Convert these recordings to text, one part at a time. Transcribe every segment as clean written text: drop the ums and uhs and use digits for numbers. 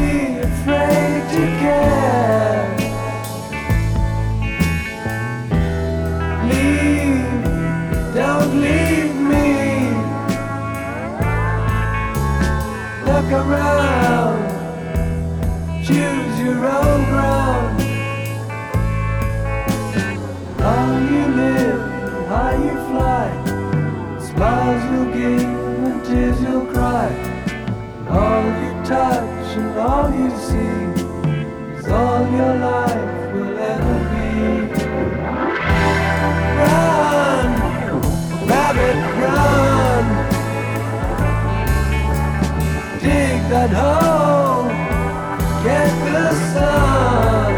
afraid to care. Leave, don't leave me. Look around, choose your own ground. How you live, how you fly, smiles you'll give and tears you'll cry. All you touch and all you see is all your life will ever be. Run, rabbit, run. Dig that hole, get the sun.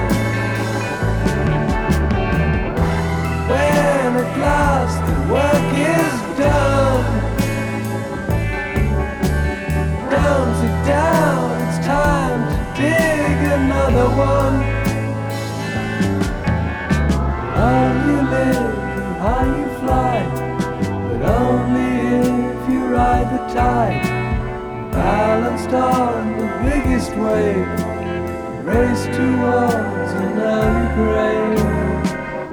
When at last the work is done, down, sit down, it's time to dig another one. How you live and how you fly, but only if you ride the tide. Balanced on the biggest wave, race towards an early grave.